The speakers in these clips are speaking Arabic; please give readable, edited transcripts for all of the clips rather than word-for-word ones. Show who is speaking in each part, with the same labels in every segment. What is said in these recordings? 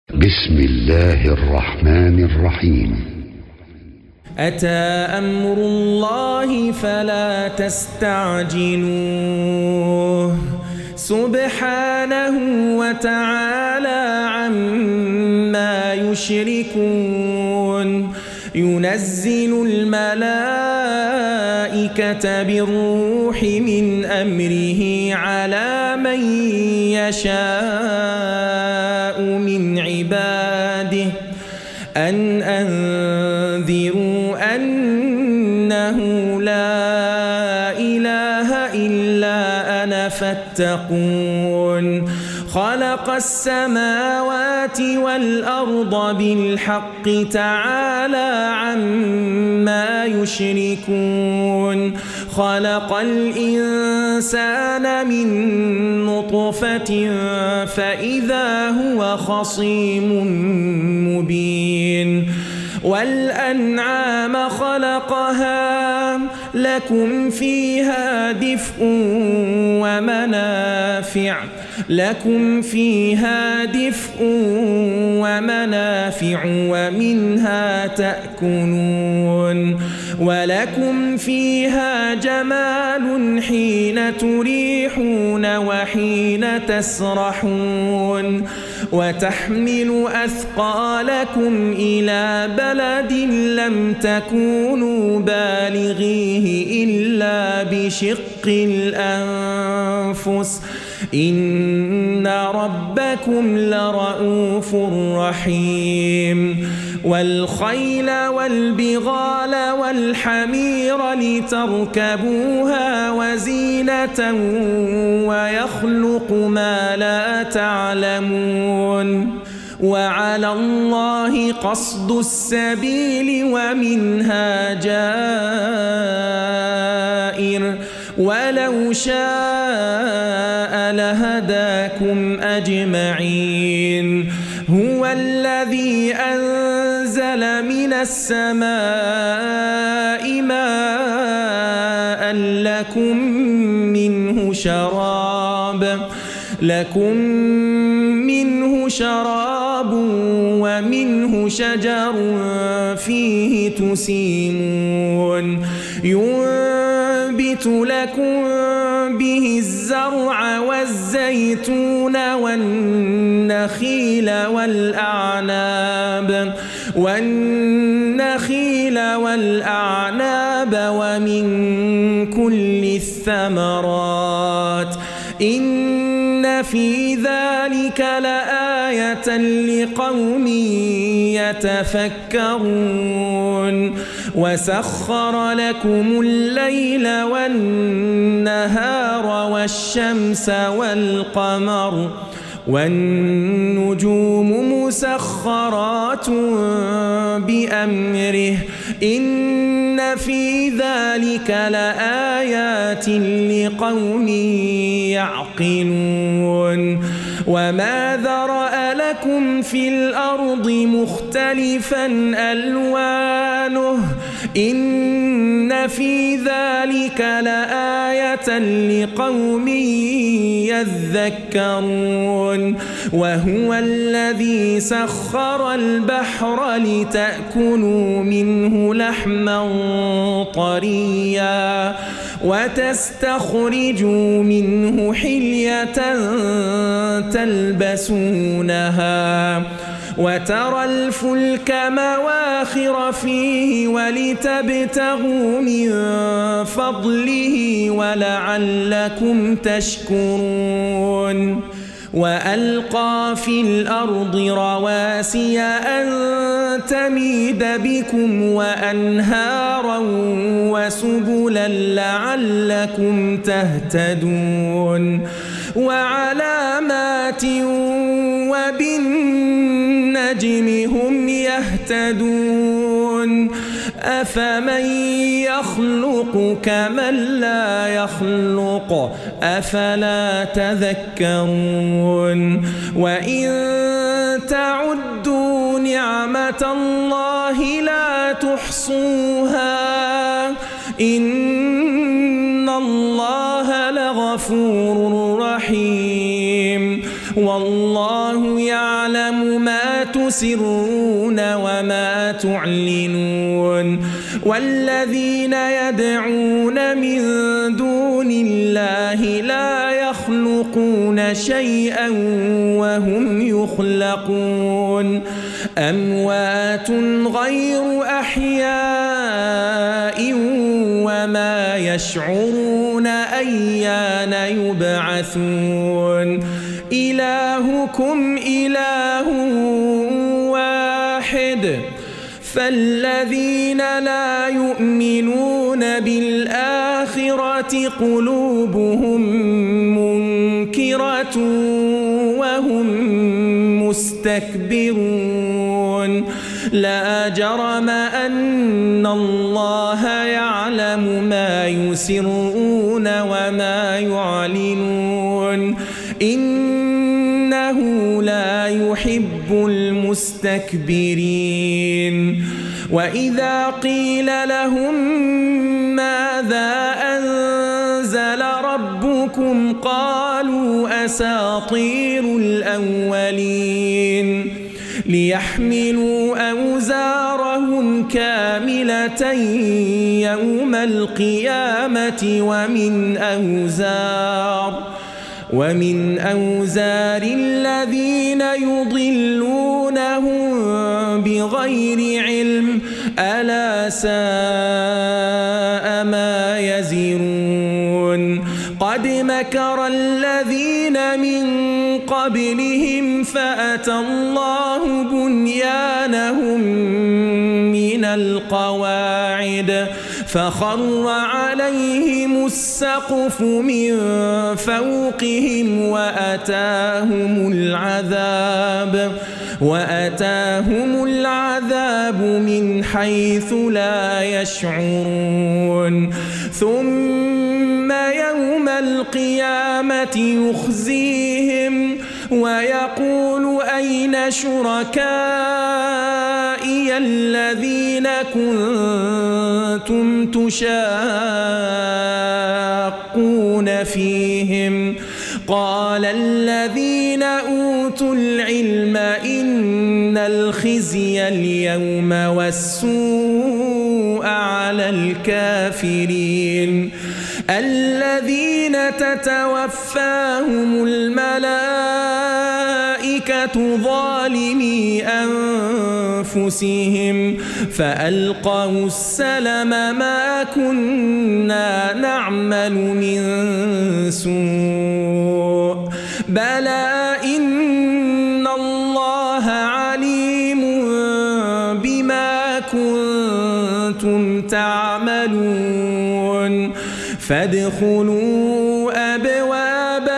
Speaker 1: بسم الله الرحمن الرحيم.
Speaker 2: أتى أمر الله فلا تستعجلوه سبحانه وتعالى عما يشركون. ينزل الملائكة بالروح من أمره على من يشاء من عباده أن أنذروا أنه لا إله إلا أنا فاتقون. خلق السماوات والأرض بالحق تعالى عما يشركون. خلق الإنسان من نطفة فإذا هو خصيم مبين. والأنعام خلقها لكم فيها دفء ومنافع ومنها تأكلون. ولكم فيها جمال حين تريحون وحين تسرحون. وتحمل أثقالكم إلى بلد لم تكونوا بالغيه إلا بشق الأنفس إن ربكم لرؤوف رحيم. والخيل والبغال والحمير لتركبوها وزينة ويخلق ما لا تعلمون. وعلى الله قصد السبيل ومنها جائر ولو شاء لهداكم أجمعين. هو الذي أنزل من السماء ماء لكم منه شراب ومنه شجر فيه تسيمون. ينبت لكم به الزرع والزيتون والنخيل والأعناب ومن كل الثمرات إن في ذلك لآية لقوم يتفكرون. وسخر لكم الليل والنهار والشمس والقمر والنجوم مسخرات بأمره إن في ذلك لآيات لقوم يعقلون. وما ذرأ لكم في الأرض مختلفا ألوانه إن في ذلك لآية لقوم يذكرون. وهو الذي سخر البحر لتأكلوا منه لحما طريا وتستخرجوا منه حلية تلبسونها وترى الفلك مواخر فيه ولتبتغوا من فضله ولعلكم تشكرون. وألقى في الأرض رواسي أن تميد بكم وأنهارا وسبلا لعلكم تهتدون. وعلامات وبالنجم هم يهتدون. أفمن يخلق كمن لا يخلق أفلا تذكرون. وإن تعدوا نعمة الله لا تحصوها إن الله لغفور رحيم. والله يعلم ما ما تسرون وما تعلنون والذين يدعون من دون الله لا يخلقون شيئا وهم يخلقون أموات غير أحياء وما يشعرون أيان يبعثون إلهكم إله واحد فالذين لا يؤمنون بالآخرة قلوبهم منكرة وهم مستكبرون لا جرم أن الله يعلم ما يسرون وما يعلنون إنه لا يحب المستكبرين وإذا قيل لهم ماذا أنزل ربكم قالوا أساطير الأولين ليحملوا أوزارهم كاملة يوم القيامة ومن أوزار الذين يضلونهم بغير علم ألا ساء ما يزرون قد مكر الذين من قبلهم فأتى الله بنيانهم من القواعد فخر عليهم السقف من فوقهم وأتاهم العذاب من حيث لا يشعرون ثم يوم القيامة يخزيهم ويقول أين شركائي الذين كنتم تشاقون فيهم قال الذين أوتوا العلم إن الخزي اليوم والسوء على الكافرين الذين تتوفاهم الملائكة ظالمي أنفسهم فألقوا السلم ما كنا نعمل من سوء بلى إن الله عليم بما كنتم تعملون فادخلوا أبواب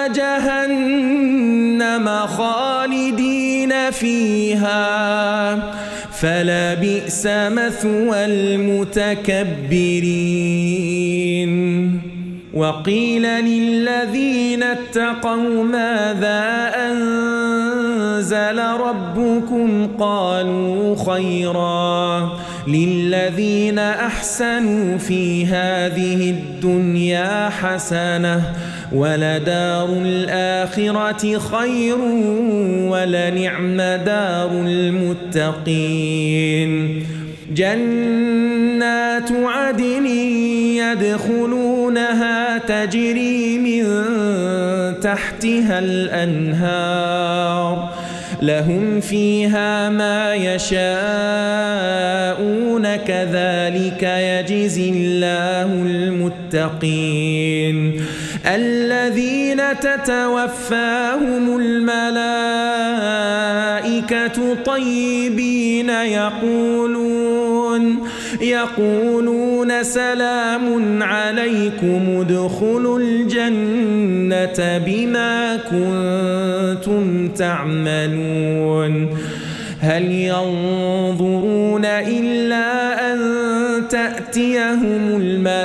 Speaker 2: جهنم خالدين فيها فلبئس مثوى المتكبرين وقيل للذين اتقوا ماذا أنزل ربكم قالوا خيرا للذين أحسنوا في هذه الدنيا حسنة ولدار الآخرة خير ولنعم دار المتقين جنات عدن يدخلونها تجري من تحتها الأنهار لهم فيها ما يشاءون كذلك يجزي الله المتقين الذين تتوفاهم الملائكة طيبين يقولون سلام عليكم ادخلوا الجنة بما كنتم تعملون هل ينظرون إلا أن تأتيهم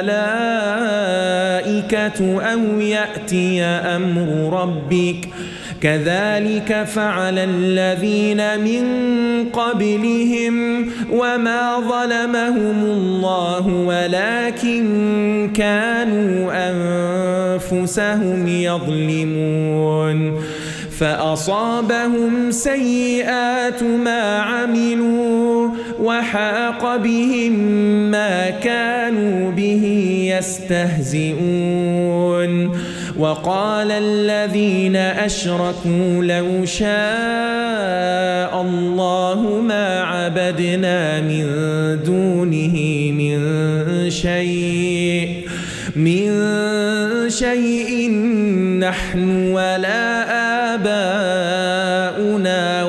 Speaker 2: الملائكة أو يأتي أمر ربك كذلك فعل الذين من قبلهم وما ظلمهم الله ولكن كانوا أنفسهم يظلمون فأصابهم سيئات ما عملوا وحاق بهم ما كانوا به يستهزئون وقال الذين أشركوا لو شاء الله ما عبدنا من دونه من شيء نحن ولا آباؤنا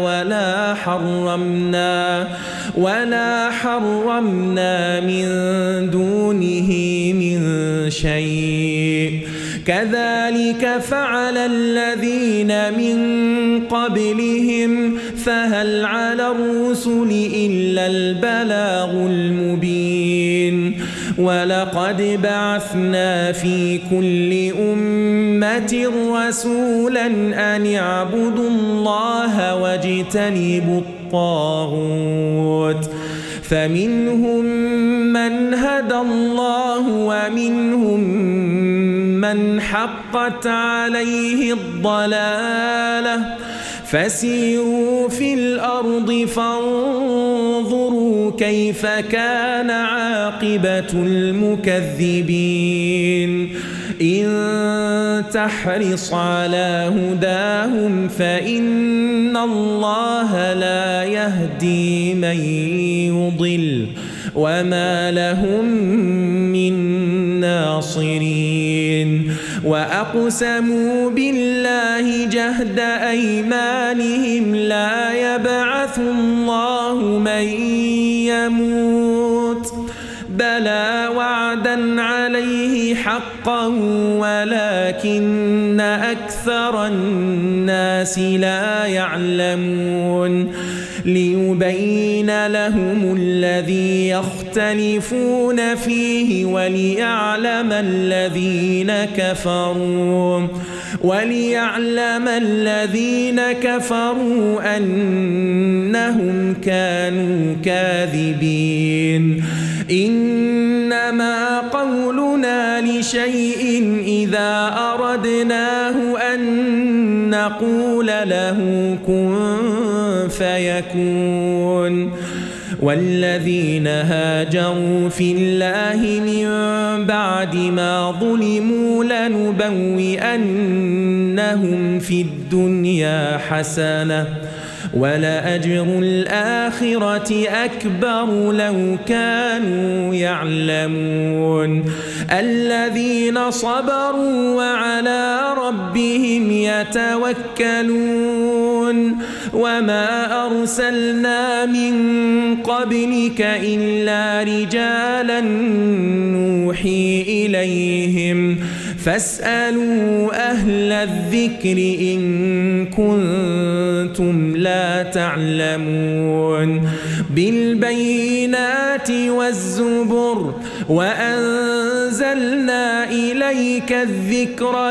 Speaker 2: ولا حرمنا من دونه من شيء كذلك فعل الذين من قبلهم فهل على الرسل إلا البلاغ المبين ولقد بعثنا في كل أمة رسولا أن اعبدوا الله واجتنبوا الطاغوت فمنهم من هدى الله ومنهم من حقت عليه الضلالة فسيروا في الأرض فانظروا كيف كان عاقبة المكذبين إن تحرص على هداهم فإن الله لا يهدي من يضل وما لهم من ناصرين وأقسموا بالله جهد أيمانهم لا يبعث الله من يموت بلى وعدا عليه حقا ولكن أكثر الناس لا يعلمون ليبين لهم الذي يختلفون فيه وليعلم الذين كفروا أنهم كانوا كاذبين إنما قولنا لشيء إذا أردناه أن نقول له كن فيكون والذين هاجروا في الله من بعد ما ظلموا لنبوئنهم في الدنيا حسنة ولأجر الآخرة أكبر لو كانوا يعلمون الذين صبروا وعلى ربهم يتوكلون وما أرسلنا من قبلك إلا رجالا نوحي إليهم فاسألوا أهل الذكر إن كنتم لا تعلمون بالبينات والزبر وأنزلنا إليك الذكر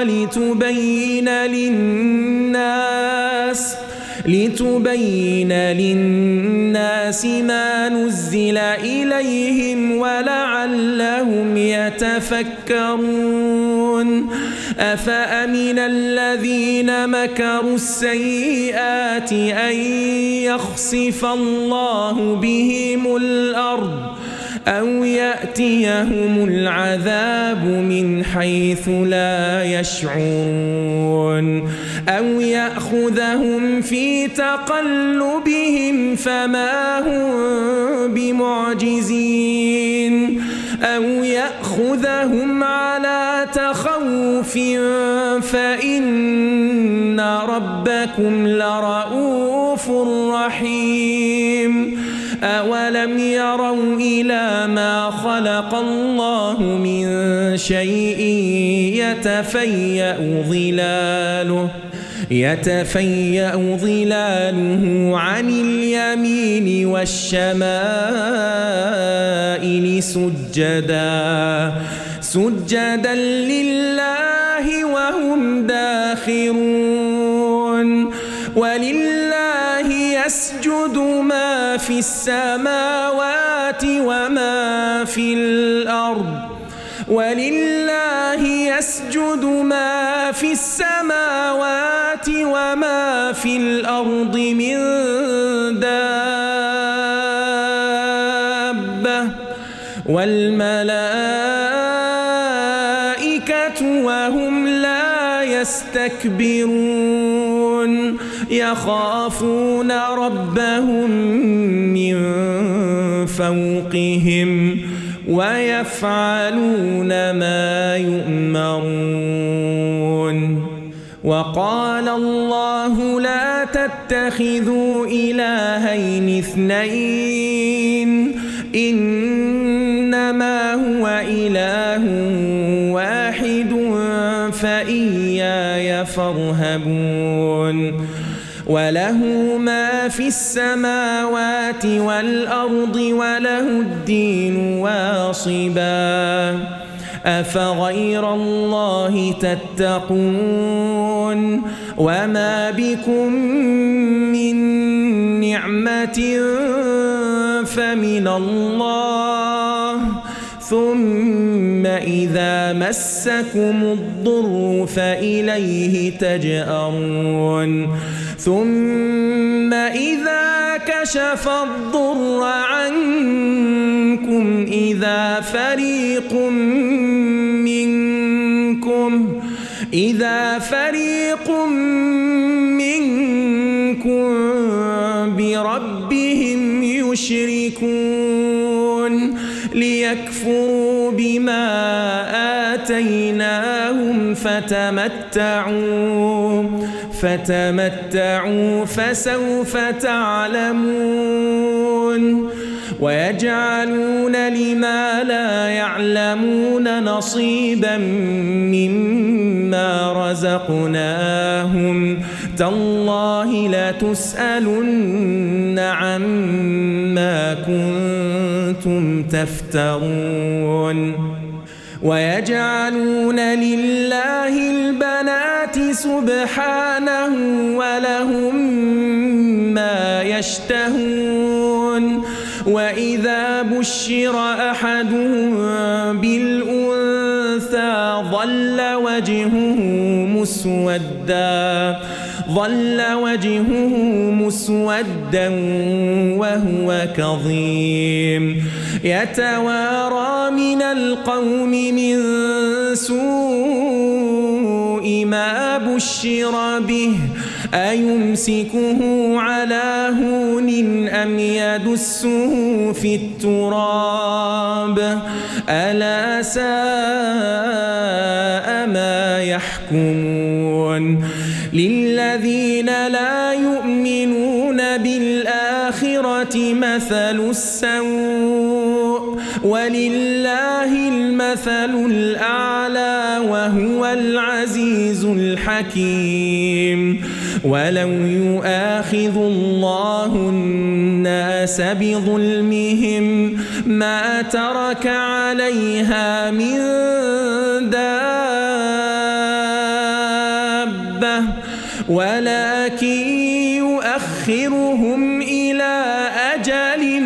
Speaker 2: لتبين للناس ما نزل إليهم ولعلهم يتفكرون أفأمن الذين مكروا السيئات أن يخسف الله بهم الأرض أو يأتيهم العذاب من حيث لا يشعرون أو يأخذهم في تقلبهم فما هم بمعجزين أو يأخذهم على تخوف فإن ربكم لرؤوف رحيم أولم يروا إلى ما خلق الله من شيء يتفيأ ظلاله عن اليمين والشمائل سجدا لله وهم داخرون ولله يسجد ما في السماوات وما في الأرض ولله يسجد ما في السماوات وما في الأرض من دابة والملائكة وهم لا يستكبرون يخافون ربهم من فوقهم ويفعلون ما يؤمرون وقال الله لا تتخذوا إلهين اثنين إنما هو إله واحد فإياي فارهبون وله ما في السماوات والأرض وله الدين واصبا أفغير الله تتقون وما بكم من نعمة فمن الله ثم إذا مسكم الضر فإليه تجأرون ثم إذا كشف الضر عنكم إذا فريق منكم بربهم يشركون ليكفروا بما آتيناهم فتمتعوا فسوف تعلمون ويجعلون لما لا يعلمون نصيبا مما رزقناهم تالله لتسألن عما كنتم تفترون ويجعلون لله البنات سبحانه ولهم ما يشتهون وإذا بشر أحدهم بالأنثى ظل وجهه مسودا وهو كظيم يتوارى من القوم من سوء ما بشر به أيمسكه على هون أم يدسه في التراب ألا ساء ما يحكمون للذين لا يؤمنون بالآخرة مثل السوء ولله المثل الأعلى وهو العزيز الحكيم ولو يؤاخذ الله الناس بظلمهم ما ترك عليها من دابة ولكن يؤخرهم إلى أجل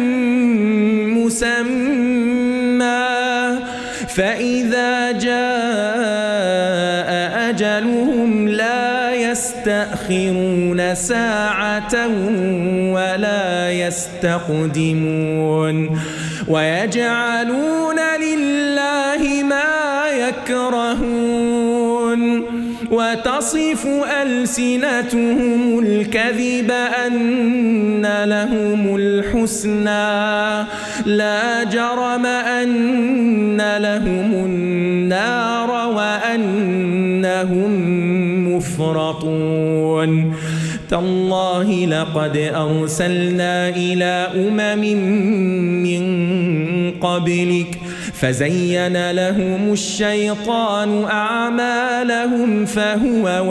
Speaker 2: مسمى فإذا جاء أجلهم لا يستأخرون ساعة ولا يستقدمون ويجعلون لله ما يكرهون وتصف ألسنتهم الكذب أن لهم الحسنى لا جرم أن لهم النار وأنهم مفرطون تالله لقد أرسلنا إلى من قبلك فزين لهم الشيطان أعمالهم فهو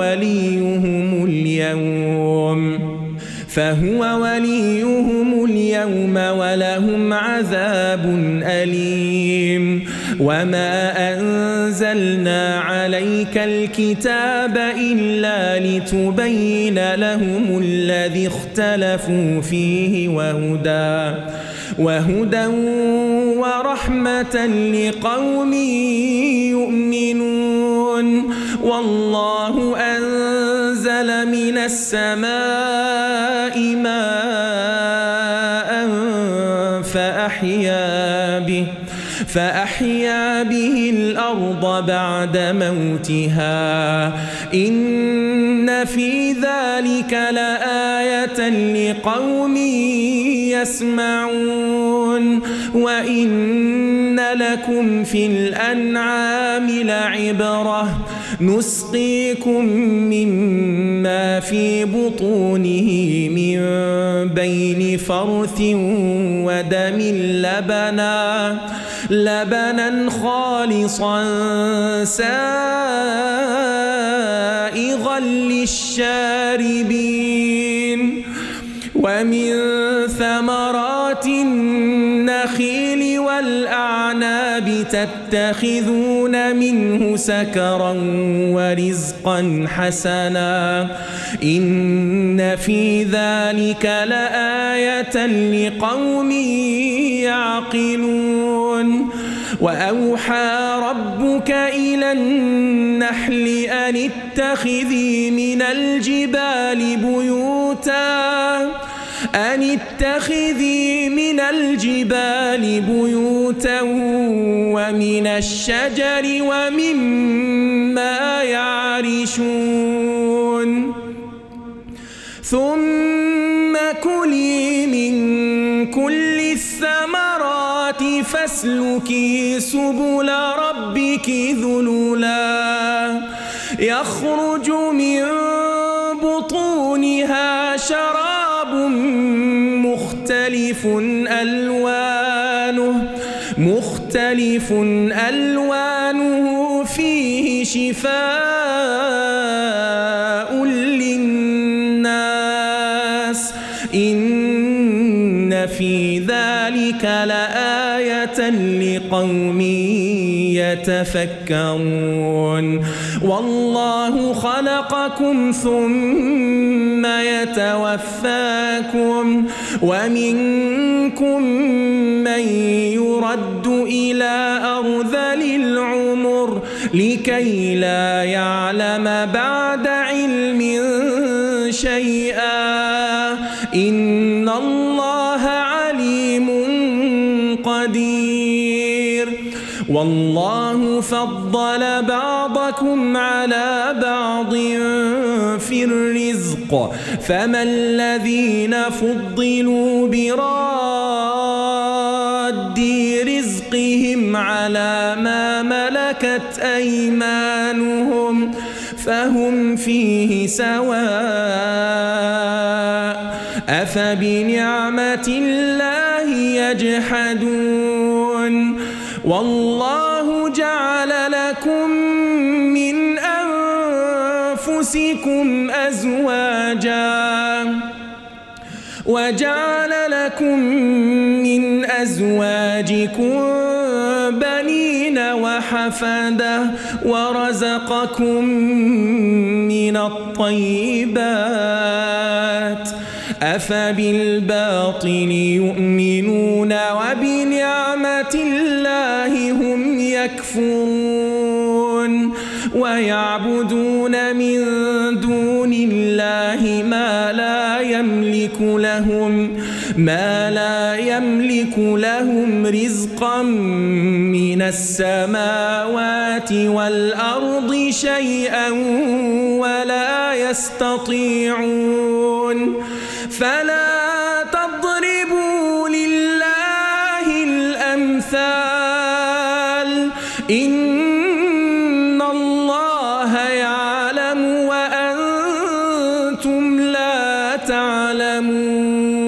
Speaker 2: وليهم اليوم ولهم عذاب أليم وما أنزلنا عليك الكتاب إلا لتبين لهم الذي اختلفوا فيه وهدى ورحمة لقوم يؤمنون والله أنزل من السماء ماء فأحيا به الأرض بعد موتها إن في ذلك لآية لقوم يسمعون وإن لكم في الأنعام لعبرة نسقيكم مما في بطونه من بين فرث ودم لبنا خالصا سائغا للشاربين ومن ثمرات النخيل والأعناب تتخذون منه سكرا ورزقا حسنا إن في ذلك لآية لقوم يعقلون وأوحى ربك إلى النحل أن اتخذي من الجبال بيوتا ومن الشجر ومما يعرشون ثم كلي من كل الثمرات فاسلكي سبل ربك ذللا يخرج من بطونها شراب مختلف ألوانه فيه شفاء للناس إن في ذلك لآية لقوم يتفكرون والله خلقكم ثم يتوفاكم ومنكم من يرد إلى أرذل العمر لكي لا يعلم بعد علم شيئا إن الله عليم قدير والله فضل بعضكم على بعض في الرزق فما الذين فضلوا براد رزقهم على ما ملكت أيمانهم فهم فيه سواء أفبنعمة الله يجحدون والله جعل لكم من أنفسكم أزواجا وجعل لكم من أزواجكم بنين وحفدة ورزقكم من الطيبات أفبالباطل يؤمنون وبنعمة الله هم يكفرون ويعبدون من دون الله ما لا يملك لهم رزقا من السماوات والأرض شيئا ولا يستطيعون فلا تضربوا لله الأمثال إن الله يعلم وأنتم لا تعلمون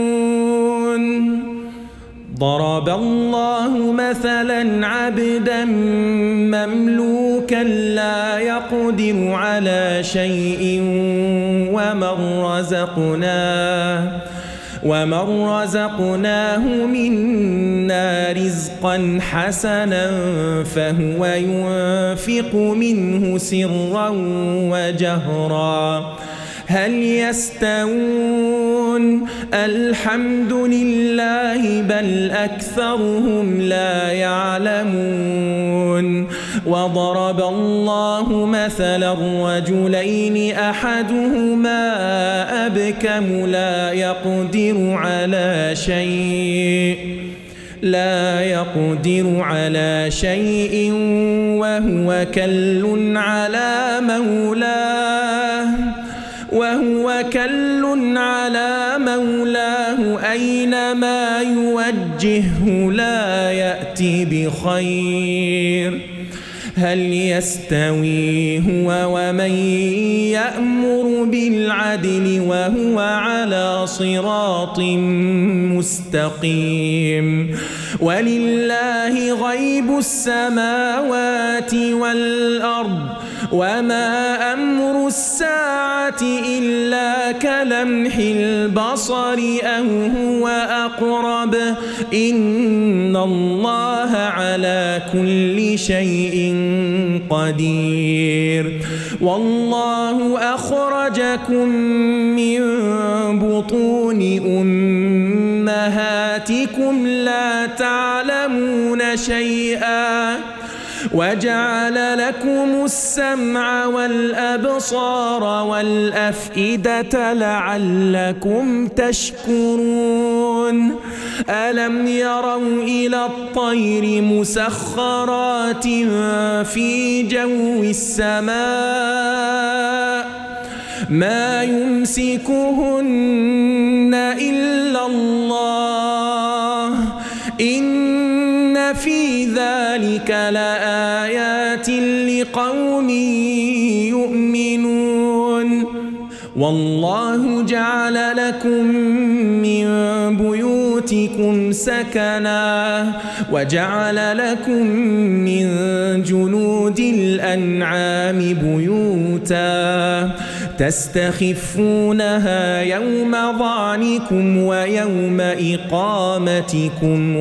Speaker 2: ضرب الله مثلا عبدا مملوكا لا يقدر على شيء ومن رزقناه منا رزقا حسنا فهو ينفق منه سرا وجهرا هل يستوون الحمد لله بل أكثرهم لا يعلمون وضرب الله مثلا رجلين أحدهما أبكم لا يقدر على شيء وهو كل على مولاه أينما يوجهه لا يأتي بخير هل يستوي هو ومن يأمر بالعدل وهو على صراط مستقيم ولله غيب السماوات والأرض وما أمر الساعة إلا كلمح البصر أو هو أقرب إن الله على كل شيء قدير والله أخرجكم من بطون أمهاتكم لا تعلمون شيئا وجعل لكم السمع والأبصار والأفئدة لعلكم تشكرون ألم يروا إلى الطير مسخرات في جو السماء ما يمسكهن إلا الله إن في ذلك لآيات لقوم يؤمنون والله جعل لكم من بيوتكم سكنا وجعل لكم من جلود الأنعام بيوتا تستخفونها يوم ظعنكم ويوم إقامتكم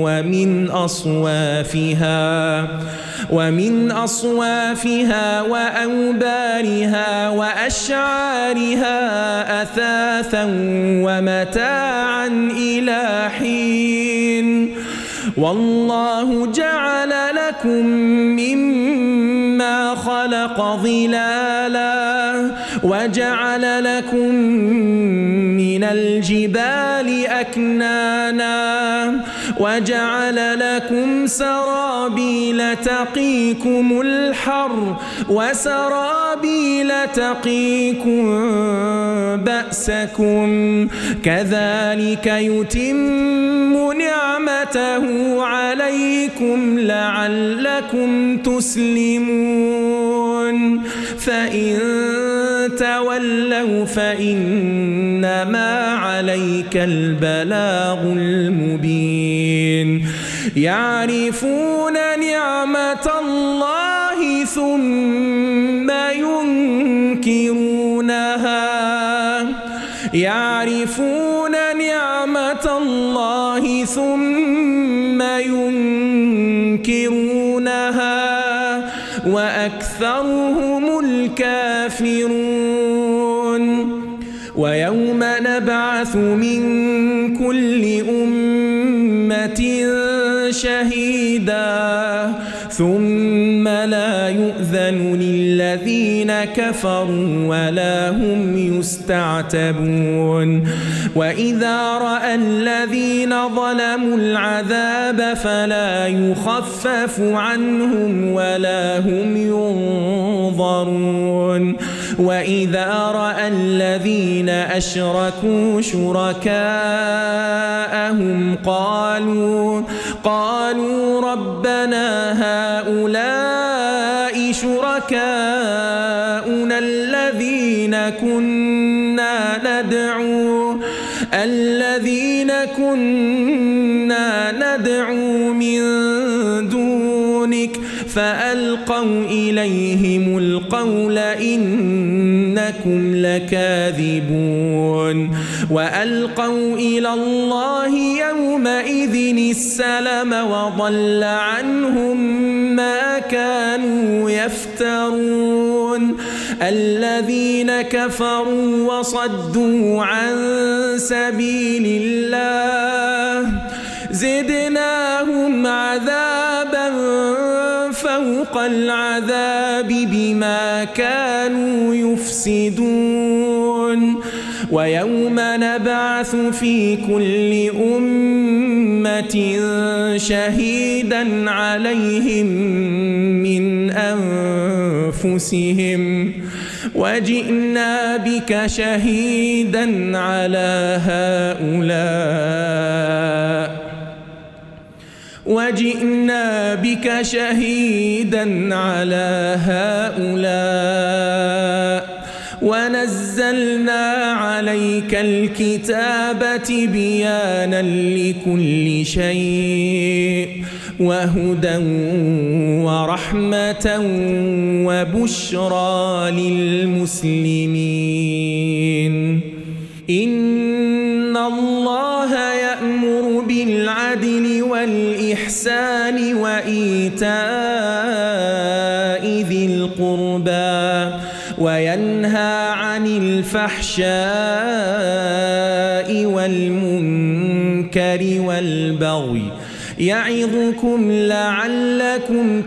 Speaker 2: ومن أصوافها وأوبارها وأشعارها أثاثا ومتاعا إلى حين والله جعل لكم مما خلق ظلالا وجعل لكم من الجبال أكنانا وجعل لكم سرابيل تقيكم الحر وسرابيل تقيكم بأسكم كذلك يتم نعمته عليكم لعلكم تسلمون فإن تولوا فإنما عليك البلاغ المبين يعرفون نعمة الله ثم ينكرونها وأكثرهم الكافرون ويوم نبعث من كل أمة شهيدا ثم لا يؤذن للذين كفروا ولا هم يستعتبون وإذا رأى الذين ظلموا العذاب فلا يخفف عنهم ولا هم ينظرون وإذا رأى الذين أشركوا شركاءهم قالوا ربنا هؤلاء شركاؤنا الذين كنا ندعو من دونك فألقوا إليهم القول إنكم إنكم لكاذبون وألقوا إلى الله يومئذ السلم وضل عنهم ما كانوا يفترون الذين كفروا وصدوا عن سبيل الله زدناهم عذابا فوق العذاب بما كانوا يفسدون ويوم نبعث في كل أمة شهيدا عليهم من أنفسهم وجئنا بك شهيدا على هؤلاء ونزلنا عليك الكتاب تبيانا لكل شيء وهدى ورحمة وبشرى للمسلمين إن الله يأمر بالعدل والإحسان وإيتاء ذي القربى وينهى عن الفحشاء والمنكر والبغي يعظكم لعلكم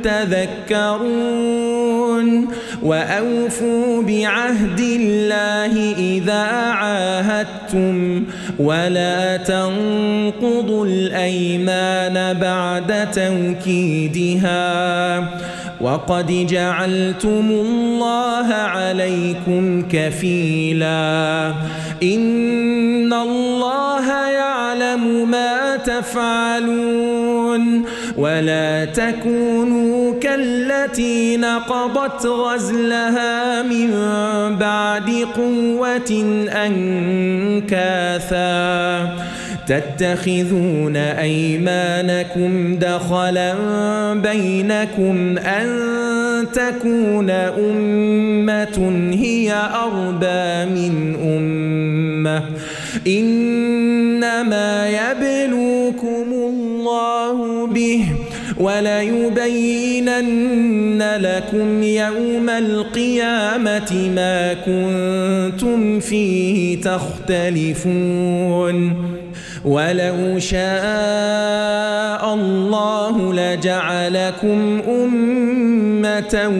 Speaker 2: تذكرون وأوفوا بعهد الله إذا عاهدتم ولا تنقضوا الأيمان بعد توكيدها وقد جعلتم الله عليكم كفيلا إن الله يعلم ما تفعلون ولا تكونوا كالتي نقضت غزلها من بعد قوة أنكاثا تتخذون أيمانكم دخلا بينكم أن تكون أمة هي أربى من أمة إنما يبلوكم الله به وليبينن لكم يوم القيامة ما كنتم فيه تختلفون ولو شاء الله لجعلكم أمة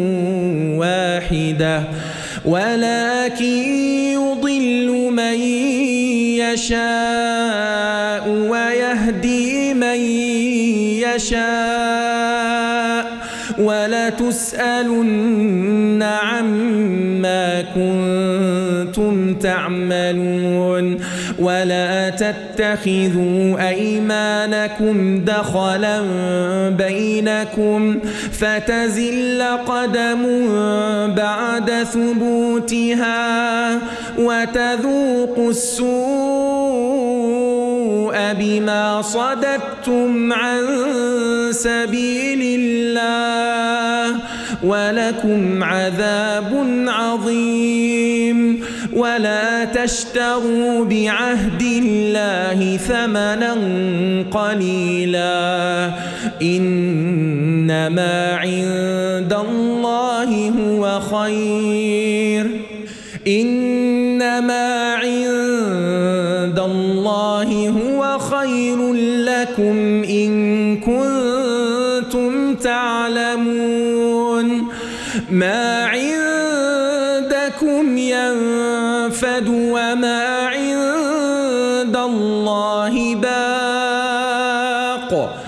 Speaker 2: واحدة ولكن يضل من يشاء ويهدي من يشاء ولتسألن عما كنتم تعملون ولا تتخذوا أيمانكم دخلا بينكم فتزل قدم بعد ثبوتها وتذوقوا السوء بما صددتم عن سبيل الله ولكم عذاب عظيم ولا تشتروا بعهد الله ثمنا قليلا إنما عند الله هو خير إنما عند الله هو خير لكم إن كنتم تعلمون ما عندكم ينفد وما عند الله باق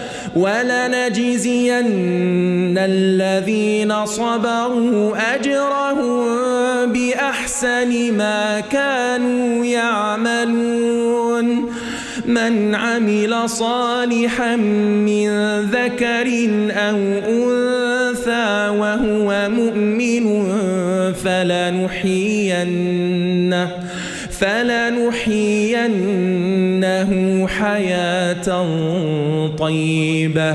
Speaker 2: ولنجزين الذين صبروا أجرهم بأحسن ما كانوا يعملون من عمل صالحا من ذكر أو أنثى وهو مؤمن فلنحيينه حياة طيبة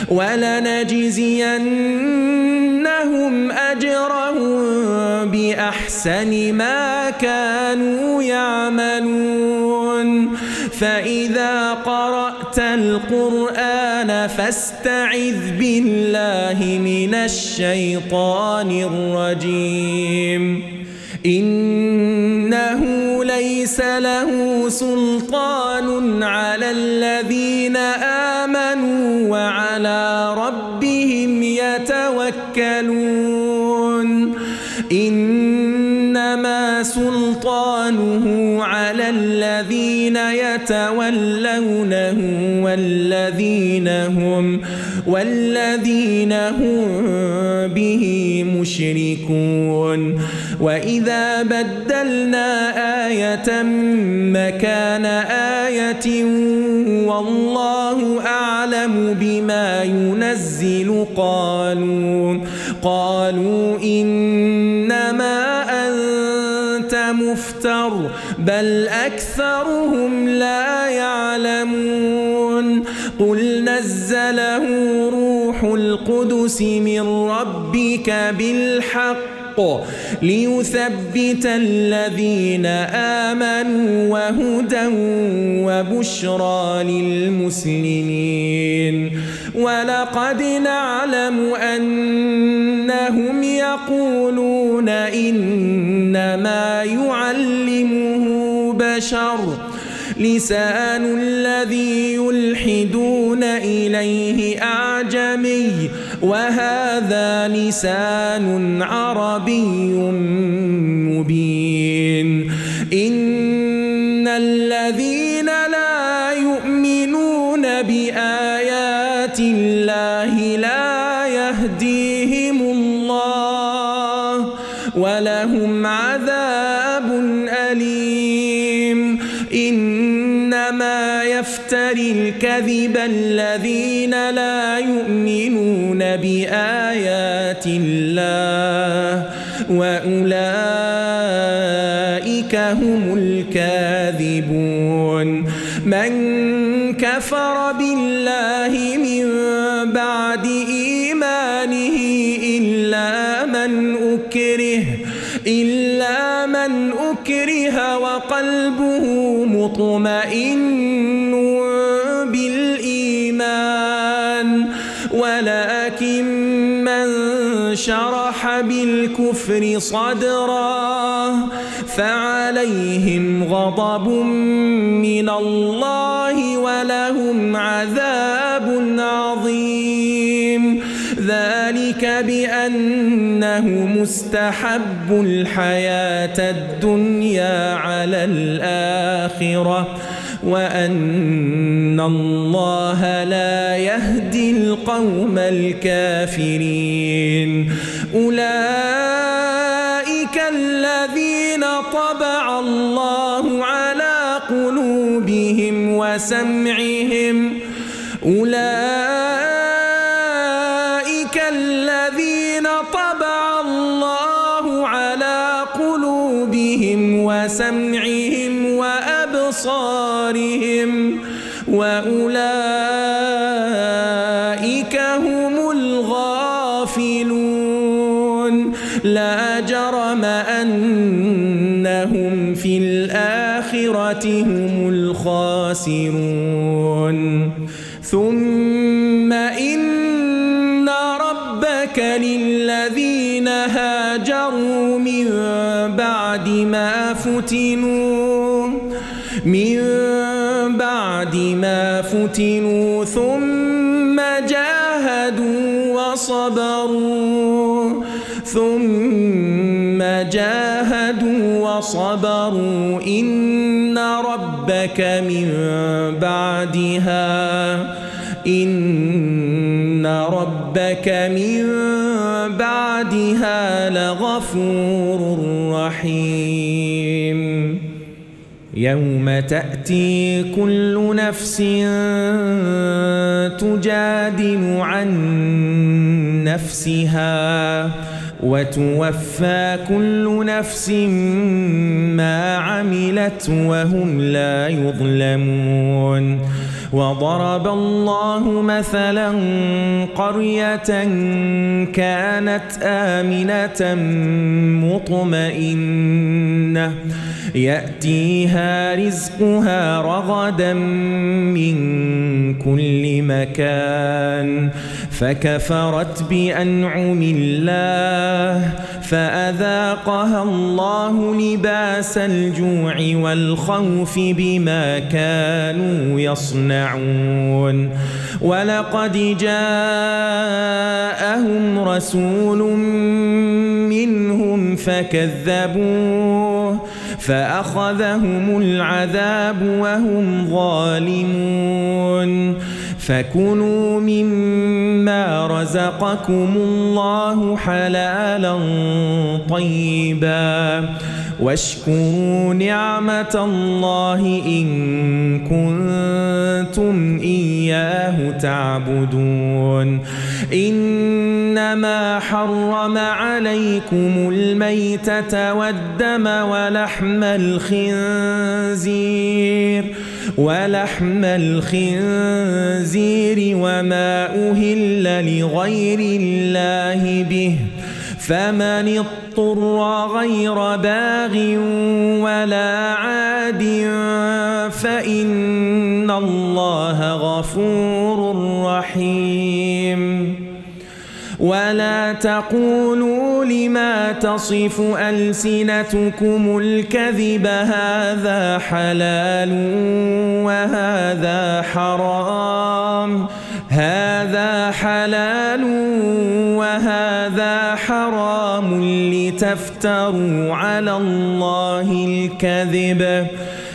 Speaker 2: ولنجزينهم أجرهم بأحسن ما كانوا يعملون فإذا قرأت القرآن فاستعذ بالله من الشيطان الرجيم إنه ليس له سلطان على الذين آمنوا وعلى ربهم يتوكلون إنما سلطانه على الذين يتولونه والذين هم به مشركون وإذا بدلنا آية مكان آية والله أعلم بما ينزل قالوا إنما أنت مفتر بل أكثرهم لا يعلمون قل نزله روح القدس من ربك بالحق ليثبت الذين آمنوا وهدى وبشرى للمسلمين ولقد نعلم أنهم يقولون إنما يعلمه بشر لسان الذي يلحدون إليه أعجمي وهذا لسان عربي مبين إن الذين لا يؤمنون بآيات الله لا يهديهم الله ولهم عذاب أليم إنما يفتري الكذب الذين لا يؤمنون بآيات الله وأولئك هم الكاذبون من كفر بالله من بعد إيمانه إلا من أكره وقلبه مطمئن بالإيمان ولكن من شرح بالكفر صدرا فعليهم غضب من الله ولهم عذاب عظيم ذلك بأنه مستحب الحياة الدنيا على الآخرة وأن الله لا يهدي القوم الكافرين أولئك الذين طبع الله على قلوبهم وسمعهم الذين طبع الله على قلوبهم وسمعهم وأبصارهم وأولئك هم الغافلون لا جرم أنهم في الآخرة هم الخاسرون ثم إن ربك للذين هاجروا من بعد ما فتنوا ثم جاهدوا وصبروا إن ربك من بعدها لغفور رحيم يوم تأتي كل نفس تجادل عن نفسها وتوفى كل نفس ما عملت وهم لا يظلمون. وضرب الله مثلا قرية كانت آمنة مطمئنة يأتيها رزقها رغدا من كل مكان فكفرت بأنعم الله فأذاقها الله لباس الجوع والخوف بما كانوا يصنعون. ولقد جاءهم رسول منهم فكذبوه فأخذهم العذاب وهم ظالمون. فكلوا مما رزقكم الله حلالا طيبا واشكروا نعمة الله إن كنتم إياه تعبدون. إنما حرم عليكم الميتة والدم ولحم الخنزير وما أهل لغير الله به فمن اضطر غير باغ ولا عاد فإن الله غفور رحيم. ولا تقولوا لما تصف ألسنتكم الكذب هذا حلال وهذا حرام لتفتروا على الله الكذب.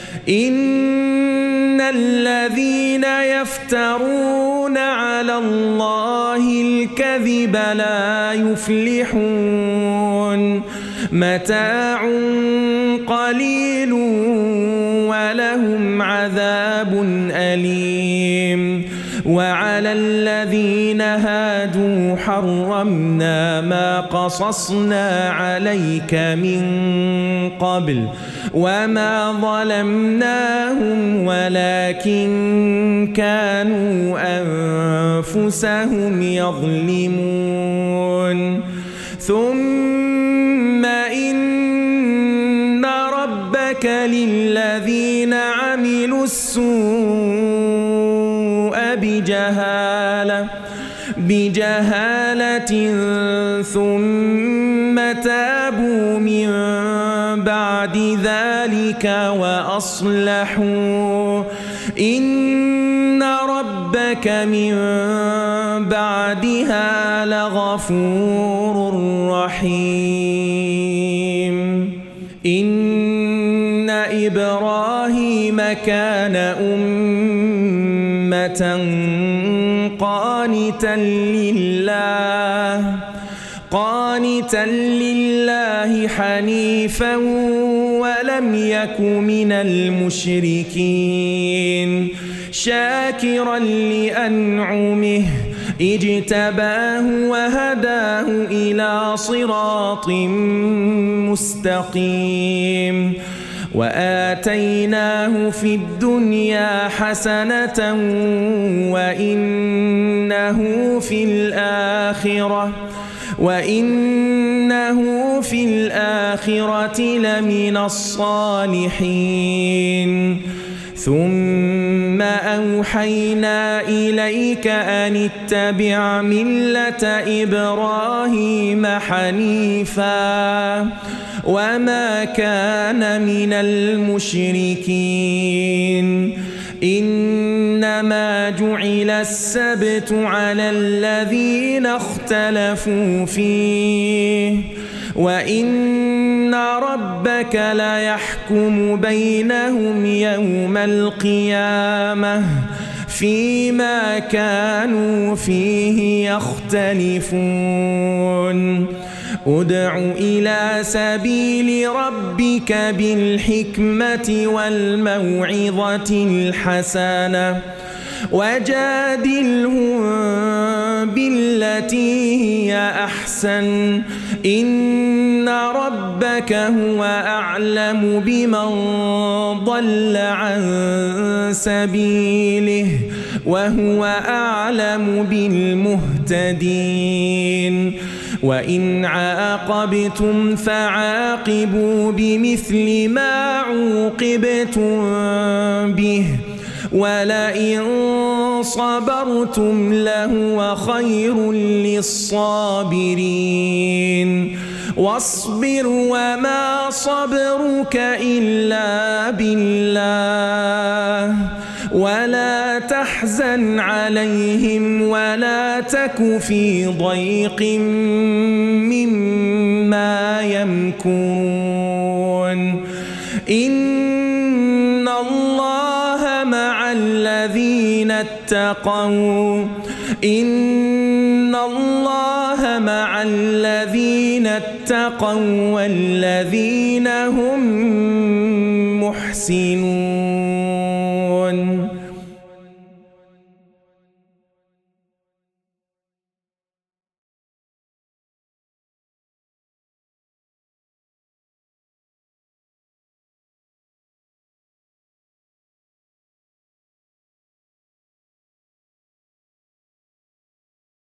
Speaker 2: إن الذين يفترون على الله الكذب لا يفلحون. متاع قليل ولهم عذاب أليم. وعلى الذين هادوا حرمنا ما قصصنا عليك من قبل وما ظلمناهم ولكن كانوا أنفسهم يظلمون. ثم إن ربك للذين عملوا السوء بجهالة ثم تابوا من بعد ذلك وأصلحوا إن ربك من بعدها لغفور رحيم. إن إبراهيم كان أمة قانتا لله حنيفا ولم يك من المشركين شاكرا لأنعمه اجتباه وهداه إلى صراط مستقيم. وآتيناه في الدنيا حسنة وإنه في الآخرة لمن الصالحين. ثم أوحينا إليك أن اتبع ملة إبراهيم حنيفا وما كان من المشركين. إنما جعل السبت على الذين اختلفوا فيه وإن ربك ليحكم بينهم يوم القيامة فيما كانوا فيه يختلفون. ادع إلى سبيل ربك بالحكمة والموعظة الحسنة وجادلهم بالتي هي أحسن إن ربك هو أعلم بمن ضل عن سبيله وهو أعلم بالمهتدين وإن عاقبتم فعاقبوا بمثل ما عوقبتم به ولئن صبرتم لهو خير للصابرين واصبر وما صبرك إلا بالله ولا تحزن عليهم ولا تك في ضيق مما يمكرون إن الله مع الذين اتقوا إن الله مع الذين اتقوا والذين هم محسنون